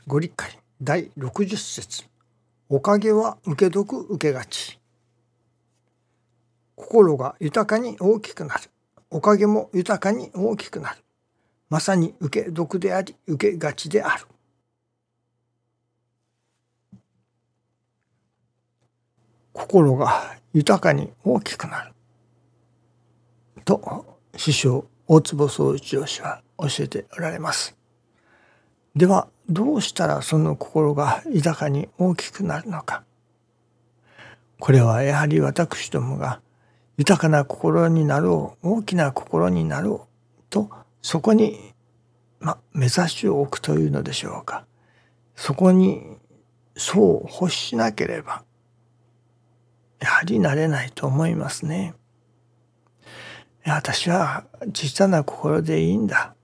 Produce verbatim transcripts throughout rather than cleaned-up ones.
ご理解だいろくじゅっ節。おかげは受け得受けがち。心が豊かに大きくなる。おかげも豊かに大きくなる。まさに受け得であり受けがちである。心が豊かに大きくなると師匠大坪宗一郎氏は教えておられます。ではどうしたらその心が豊かに大きくなるのか。これはやはり私どもが豊かな心になろう、大きな心になろうと、そこに、ま、目指しを置くというのでしょうか。そこにそう欲しなければやはりなれないと思いますね。いや、私は小さな心でいいんだ。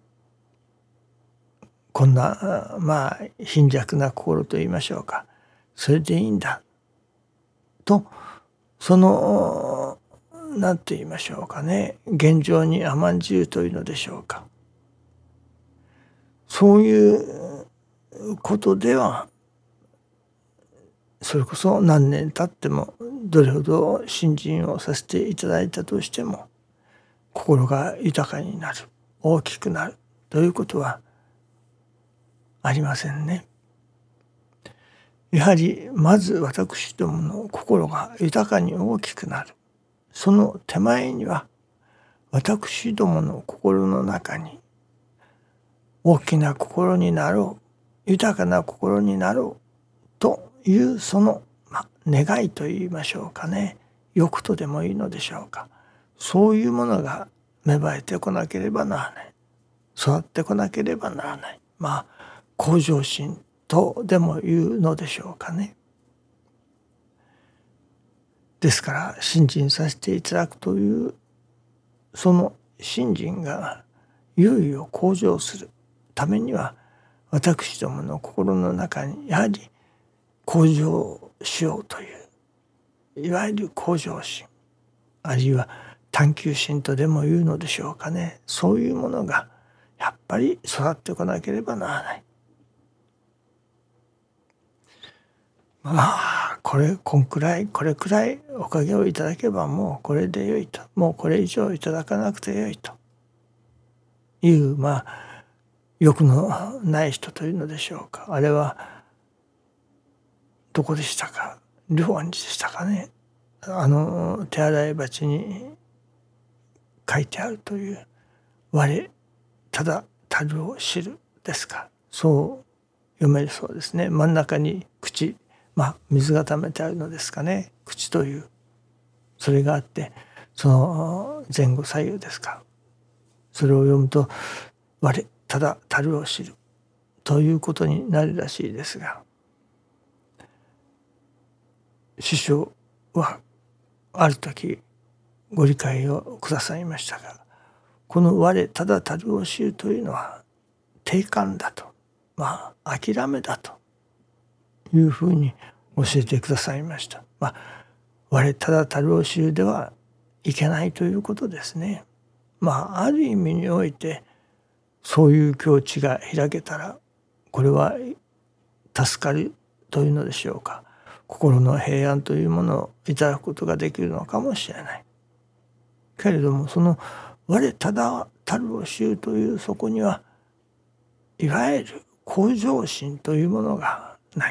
こんなまあ貧弱な心と言いましょうか。それでいいんだ。とその何て言いましょうかね。現状に甘んじるというのでしょうか。そういうことではそれこそ何年経ってもどれほど信心をさせていただいたとしても心が豊かになる、大きくなるということはありませんね。やはりまず私どもの心が豊かに大きくなる。その手前には私どもの心の中に大きな心になろう、豊かな心になろうというその、ま、願いと言いましょうかね。欲とでもいいのでしょうか。そういうものが芽生えてこなければならない。育ってこなければならない。まあ向上心とでも言うのでしょうかね。ですから信心させていただくというその信心がいよいよ向上するためには私どもの心の中にやはり向上しようといういわゆる向上心あるいは探求心とでも言うのでしょうかね。そういうものがやっぱり育ってこなければならない。まあこれこんくらいこれくらいおかげをいただけばもうこれでよいと、もうこれ以上いただかなくてよいというまあ欲のない人というのでしょうか。あれはどこでしたか、良安寺でしたかね。あの手洗い鉢に書いてあるという我ただたるを知るですか。そう読めるそうですね。真ん中に口、まあ水が溜めてあるのですかね。口というそれがあってその前後左右ですか。それを読むと我ただたるを知るということになるらしいですが、師匠はある時ご理解をくださいましたが、この我ただたるを知るというのは定観だと、まあ諦めだというふうに教えてくださいました。まあ我ただたるを知るではいけないということですね。まあある意味においてそういう境地が開けたらこれは助かるというのでしょうか。心の平安というものをいただくことができるのかもしれない。けれどもその我ただたるを知るというそこにはいわゆる向上心というものがない。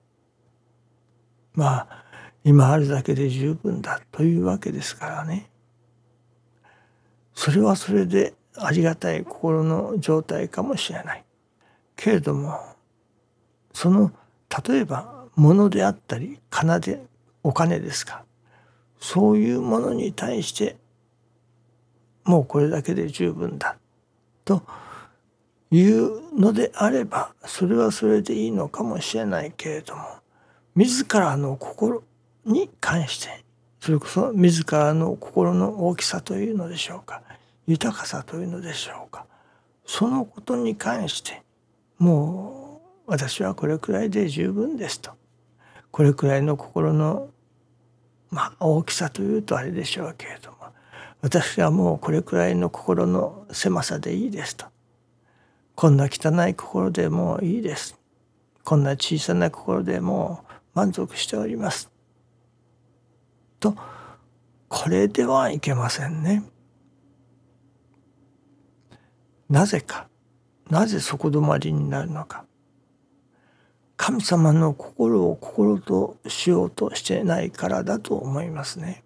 まあ今あるだけで十分だというわけですからね。それはそれでありがたい心の状態かもしれない。けれどもその例えば物であったり金でお金ですか。そういうものに対してもうこれだけで十分だというのであればそれはそれでいいのかもしれないけれども、自らの心に関してそれこそ自らの心の大きさというのでしょうか、豊かさというのでしょうか、そのことに関してもう私はこれくらいで十分ですと、これくらいの心のまあ大きさというとあれでしょうけれども、私はもうこれくらいの心の狭さでいいですと、こんな汚い心でもういいですこんな小さな心でもう満足しておりますと、これではいけませんね。なぜか、なぜそこ止まりになるのか。神様の心を心としようとしてないからだと思いますね。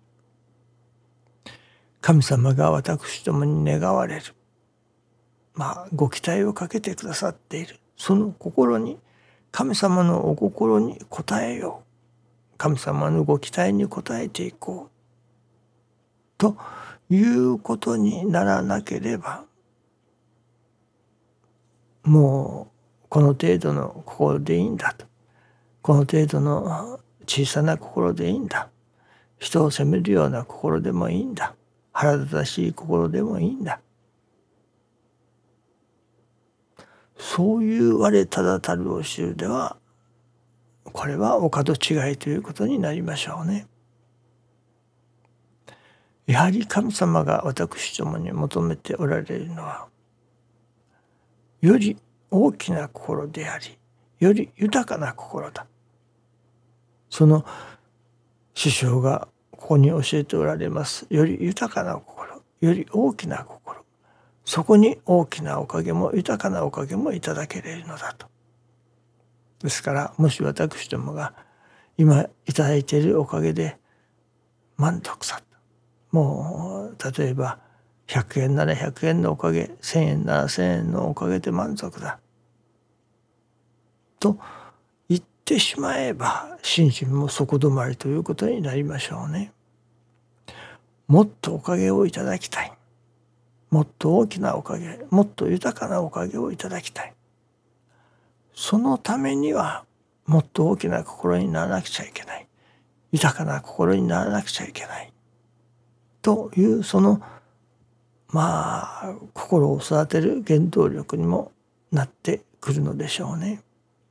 神様が私どもに願われる、まあご期待をかけてくださっているその心に、神様のお心に応えよう、神様のご期待に応えていこうということにならなければ、もうこの程度の心でいいんだと、この程度の小さな心でいいんだ、人を責めるような心でもいいんだ、腹立たしい心でもいいんだ、そういう我ただたるお衆では、これはお門違いということになりましょうね。やはり神様が私どもに求めておられるのは、より大きな心であり、より豊かな心だ。その師匠がここに教えておられます、より豊かな心、より大きな心、そこに大きなおかげも豊かなおかげもいただけれるのだと。ですから、もし私どもが今いただいているおかげで満足さ、もう例えばひゃくえんならひゃくえんのおかげ、せんえんならせんえんのおかげで満足だと言ってしまえば、心身も底止まりということになりましょうね。もっとおかげをいただきたい、もっと大きなおかげ、もっと豊かなおかげをいただきたい。そのためにはもっと大きな心にならなくちゃいけない、豊かな心にならなくちゃいけないという、そのまあ心を育てる原動力にもなってくるのでしょうね。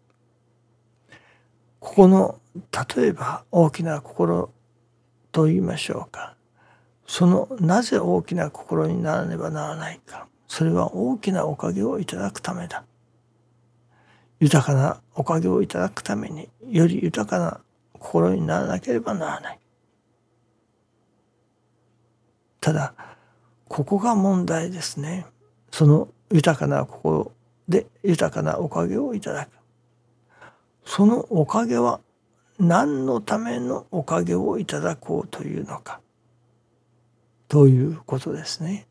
ここの例えば大きな心と言いましょうか、そのなぜ大きな心にならねばならないか、それは大きなおかげをいただくためだ。豊かなおかげをいただくために、より豊かな心にならなければならない。ただここが問題ですね。その豊かな心で豊かなおかげをいただく、そのおかげは何のためのおかげをいただこうというのかということですね。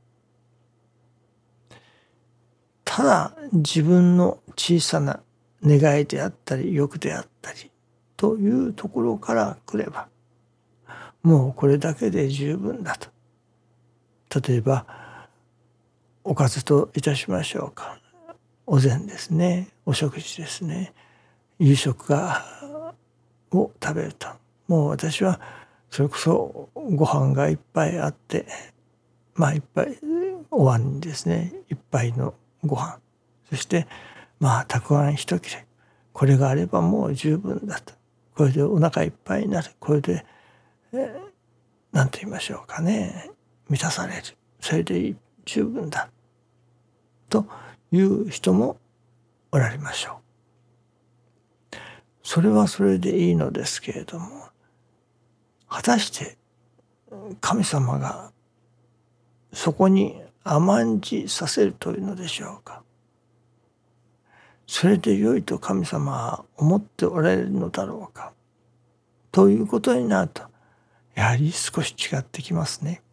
ただ自分の小さな願いであったり欲であったりというところからくれば、もうこれだけで十分だと。例えばおかずといたしましょうか、お膳ですね、お食事ですね、夕食がを食べると、もう私はそれこそご飯がいっぱいあって、まあいっぱいお椀にですねいっぱいのご飯、そしてまあたくあん一切れ、これがあればもう十分だと。これでお腹いっぱいになる、これで何と言いましょうかね、満たされる、それで十分だという人もおられましょう。それはそれでいいのですけれども、果たして神様がそこに甘んじさせるというのでしょうか。それで良いと神様は思っておられるのだろうかということになると、やはり少し違ってきますね。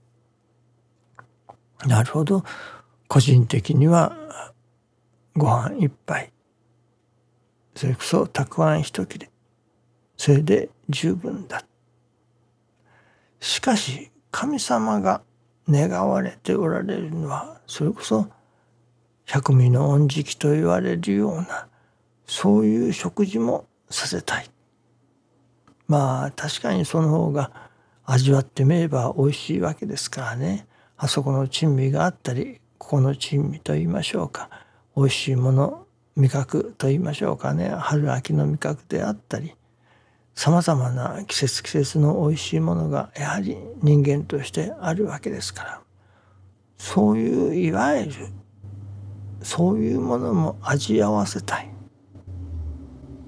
なるほど、個人的にはご飯一杯、それこそたくあん一切れ、それで十分だ。しかし神様が願われておられるのは、それこそ百味の恩食と言われるような、そういう食事もさせたい。まあ確かにその方が味わってみれば美味しいわけですからね。あそこの珍味があったり、ここの珍味と言いましょうか、美味しいもの、味覚と言いましょうかね、春秋の味覚であったり、さまざまな季節季節の美味しいものがやはり人間としてあるわけですから、そういういわゆるそういうものも味合わせたい。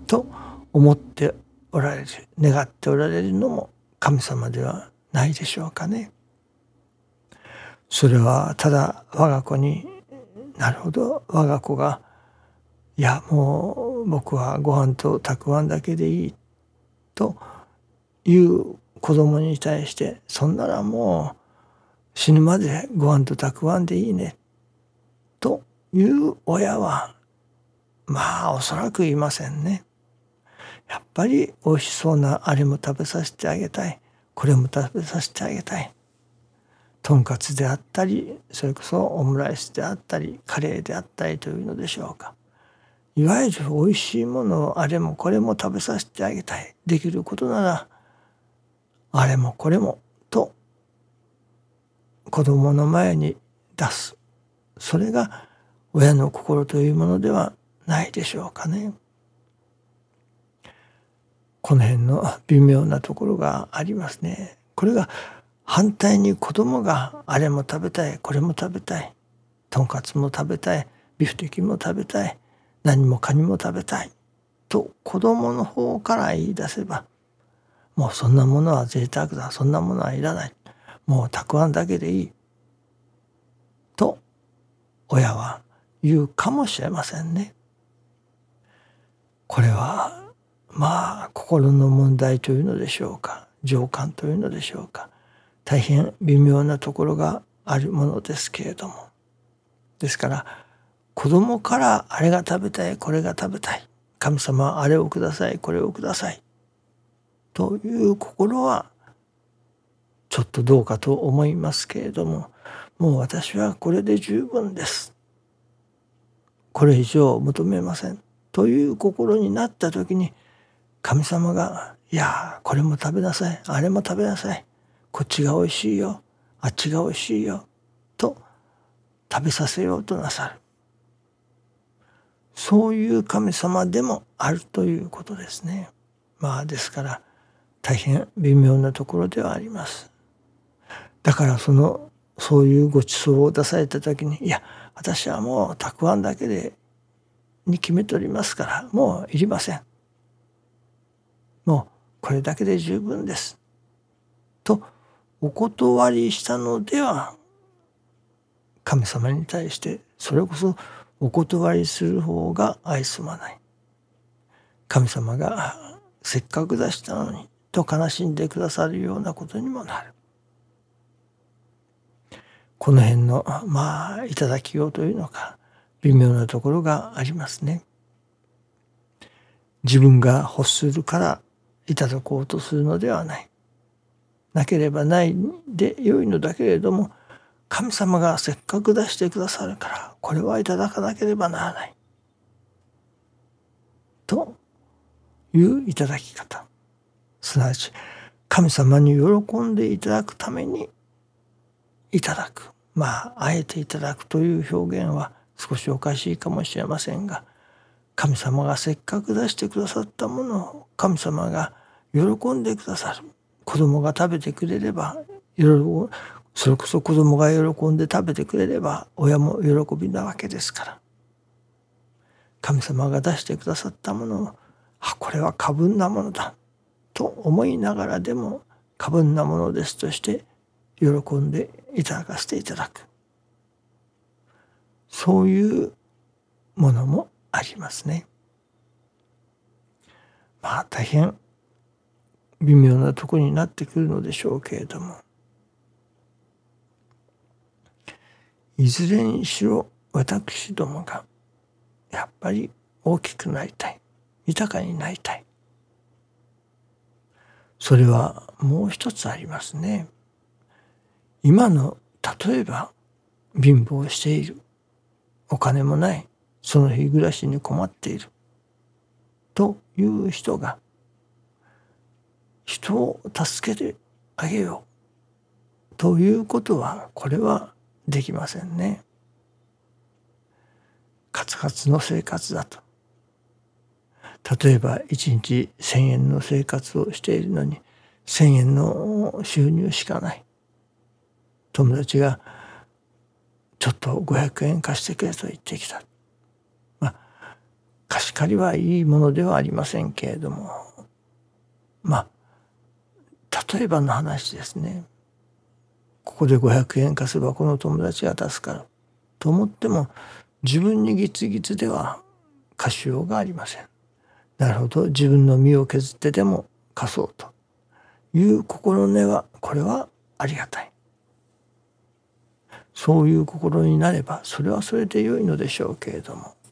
と思っておられる、願っておられるのも神様ではないでしょうかね。それはただ我が子に、なるほど、我が子がいやもう僕はご飯とたくあんだけでいいという子供に対して、そんならもう死ぬまでご飯とたくあんでいいねという親はまあおそらくいませんね。やっぱり美味しそうなあれも食べさせてあげたい、これも食べさせてあげたい、とんかつであったり、それこそオムライスであったりカレーであったりというのでしょうか。いわゆる美味しいものをあれもこれも食べさせてあげたい、できることならあれもこれもと子供の前に出す、それが親の心というものではないでしょうかね。この辺の微妙なところがありますね。これが反対に子供があれも食べたい、これも食べたい、とんかつも食べたい、ビフテキも食べたい、何もかにも食べたいと子供の方から言い出せば、もうそんなものは贅沢だ、そんなものはいらない、もうたくあんだけでいいと親は言うかもしれませんね。これはまあ心の問題というのでしょうか、情感というのでしょうか、大変微妙なところがあるものですけれども、ですから子供からあれが食べたい、これが食べたい、神様はあれをください、これをくださいという心はちょっとどうかと思いますけれども、もう私はこれで十分です、これ以上求めませんという心になった時に、神様がいやこれも食べなさい、あれも食べなさい、こっちがおいしいよ、あっちがおいしいよと食べさせようとなさる、そういう神様でもあるということですね。まあですから大変微妙なところではあります。だからそのそういうご馳走を出された時に、いや私はもうたくあんだけでに決めておりますからもういりません、もうこれだけで十分ですとお断りしたのでは、神様に対してそれこそお断りする方が愛すまない、神様がせっかく出したのにと悲しんでくださるようなことにもなる。この辺のまあ頂きようというのか微妙なところがありますね。自分が欲するからいただこうとするのではない、なければないで良いのだけれども、神様がせっかく出してくださるからこれはいただかなければならないといういただき方、すなわち神様に喜んでいただくためにいただく、まああえていただくという表現は少しおかしいかもしれませんが、神様がせっかく出してくださったものを神様が喜んでくださる、子供が食べてくれれば喜ぶ、それこそ子供が喜んで食べてくれれば親も喜びなわけですから、神様が出してくださったものを、あこれは過分なものだと思いながらでも過分なものですとして喜んでいただかせていただく、そういうものもありますね。まあ大変微妙なところになってくるのでしょうけれども、いずれにしろ私どもがやっぱり大きくなりたい、豊かになりたい、それはもう一つありますね。今の例えば貧乏している、お金もない、その日暮らしに困っているという人が人を助けてあげようということは、これはできませんね。カツカツの生活だと、例えばいちにちせんえんの生活をしているのにせんえんの収入しかない、友達がちょっとごひゃくえん貸してくれと言ってきた、まあ貸し借りはいいものではありませんけれども、まあ例えばの話ですね。ここでごひゃくえん貸せばこの友達が助かると思っても、自分にギツギツでは貸しようがありません。なるほど、自分の身を削ってでも貸そうという心根は、これはありがたい。そういう心になればそれはそれで良いのでしょうけれども、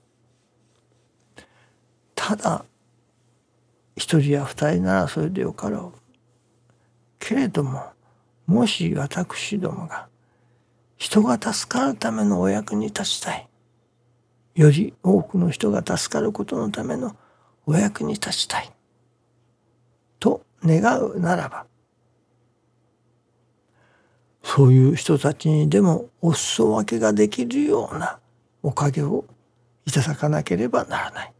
ただ一人や二人ならそれでよかろうけれども、もし私どもが人が助かるためのお役に立ちたい、より多くの人が助かることのためのお役に立ちたいと願うならば、そういう人たちにでもお裾分けができるようなおかげをいただかなければならない。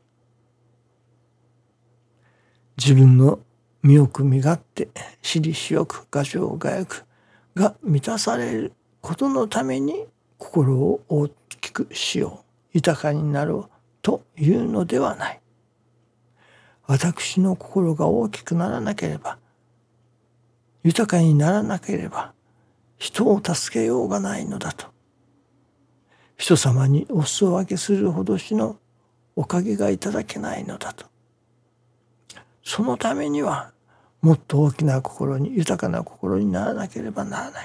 自分の身よく身勝手、私利私欲、我情我欲が満たされることのために心を大きくしよう、豊かになろうというのではない。私の心が大きくならなければ、豊かにならなければ、人を助けようがないのだと。人様にお裾分けするほどしのおかげがいただけないのだと。そのためにはもっと大きな心に、豊かな心にならなければならない。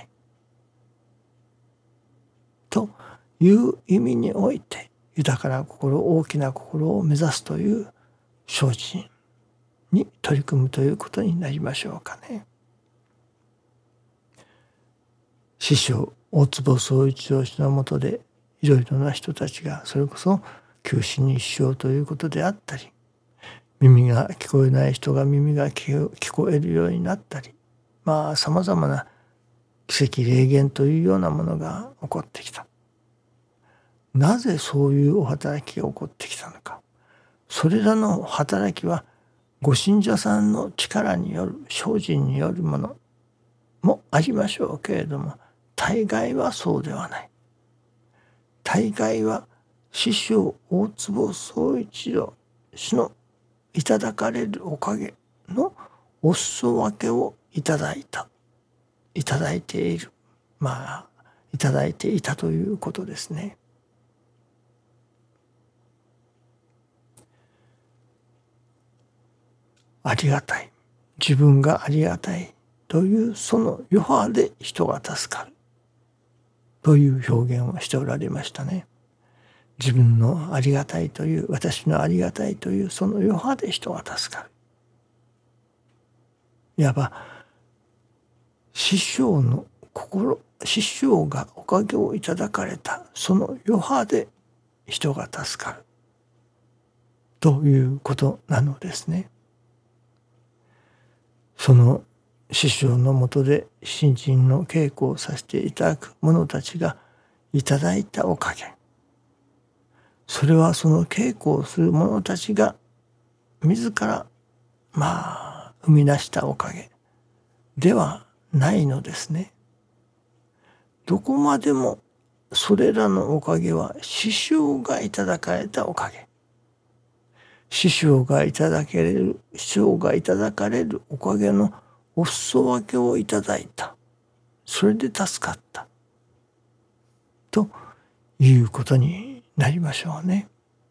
という意味において、豊かな心、大きな心を目指すという精進に取り組むということになりましょうかね。師匠大坪宗一郎氏のもとでいろいろな人たちが、それこそ九死に一生ということであったり、耳が聞こえない人が耳が聞こえるようになったり、まあさまざまな奇跡霊言というようなものが起こってきた。なぜそういうお働きが起こってきたのか。それらの働きはご信者さんの力による、精進によるものもありましょうけれども、大概はそうではない。大概は師匠大坪宗一郎氏のいただかれるおかげのお裾分けをいただいた、いただいている、まあいただいていたということですね。ありがたい、自分がありがたいというその余波で人が助かるという表現をしておられましたね。自分のありがたいという、私のありがたいというその余波で人が助かる。いわば師匠の心、師匠がおかげをいただかれたその余波で人が助かるということなのですね。その師匠のもとで新人の稽古をさせていただく者たちがいただいたおかげ、それはその稽古をする者たちが自らまあ生み出したおかげではないのですね。どこまでもそれらのおかげは師匠がいただかれたおかげ、師匠がいただけれる、師匠がいただかれるおかげのお裾分けをいただいた。それで助かった。ということになりましょうね。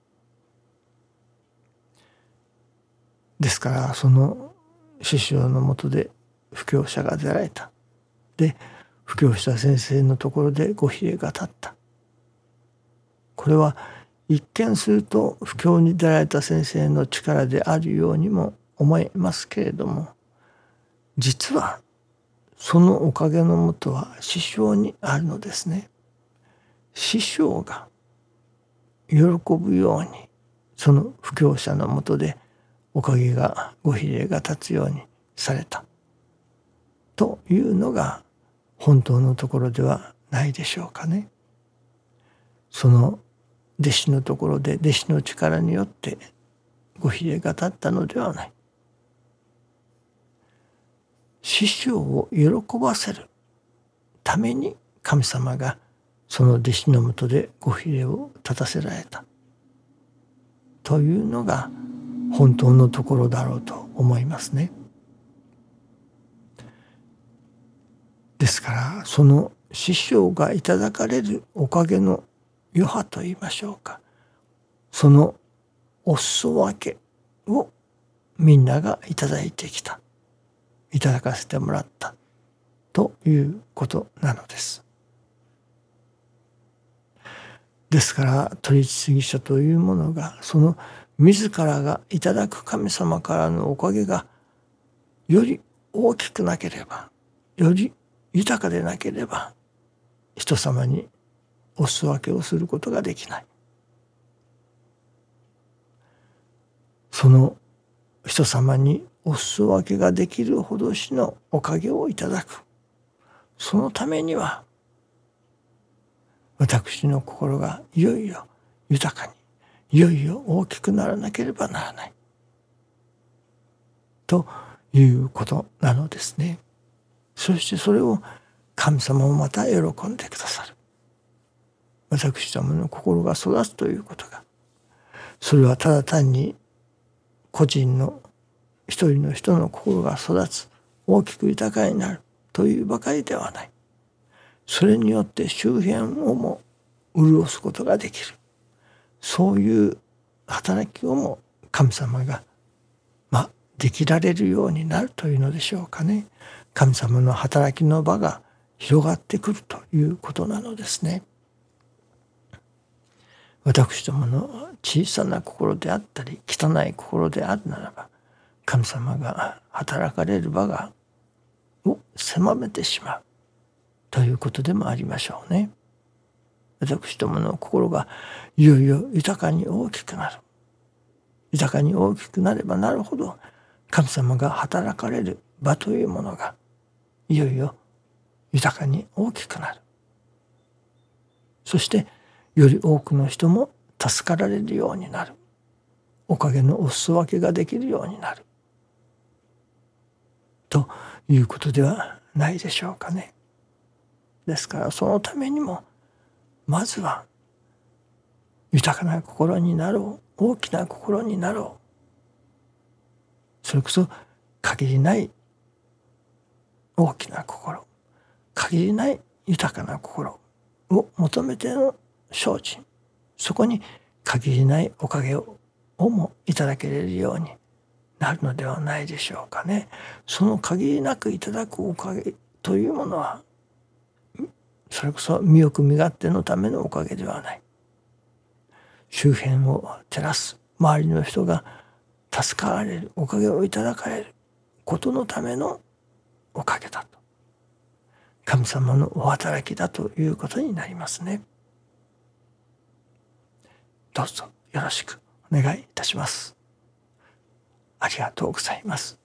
ですからその師匠のもとで布教者が出られた。で、布教した先生のところでご比例が立った。これは一見すると布教に出られた先生の力であるようにも思えますけれども、実はそのおかげのもとは師匠にあるのですね。師匠が喜ぶようにその布教者のもとでおかげがご比例が立つようにされたというのが本当のところではないでしょうかね。その弟子のところで弟子の力によってご比例が立ったのではない。師匠を喜ばせるために神様がその弟子のもとでご比例を立たせられたとというのが本当のところだろうと思いますね。ですからその師匠がいただかれるおかげの余波といいましょうか、そのお裾分けをみんながいただいてきた、いただかせてもらったということなのです。ですから取一義書というものがその自らがいただく神様からのおかげがより大きくなければ、より豊かでなければ人様にお裾分けをすることができない。その人様にお裾分けができるほどしのおかげをいただく、そのためには私の心がいよいよ豊かに、いよいよ大きくならなければならないということなのですね。そしてそれを神様もまた喜んでくださる。私どもの心が育つということが、それはただ単に個人の一人の人の心が育つ、大きく豊かになるというばかりではない。それによって周辺をも潤すことができる。そういう働きをも神様がまあできられるようになるというのでしょうかね。神様の働きの場が広がってくるということなのですね。私どもの小さな心であったり汚い心であるならば、神様が働かれる場がを狭めてしまうということでもありましょうね。私どもの心がいよいよ豊かに大きくなる。豊かに大きくなればなるほど、神様が働かれる場というものがいよいよ豊かに大きくなる。そしてより多くの人も助かられるようになる。おかげのお裾分けができるようになる。ということではないでしょうかね。ですからそのためにもまずは豊かな心になろう、大きな心になろう。それこそ限りない大きな心、限りない豊かな心を求めての精進、そこに限りないおかげをもいただけれるようになるのではないでしょうかね。その限りなくいただくおかげというものは、それこそ身欲身勝手のためのおかげではない。周辺を照らす、周りの人が助かられる、おかげをいただかれることのためのおかげだと。神様のお働きだということになりますね。どうぞよろしくお願いいたします。ありがとうございます。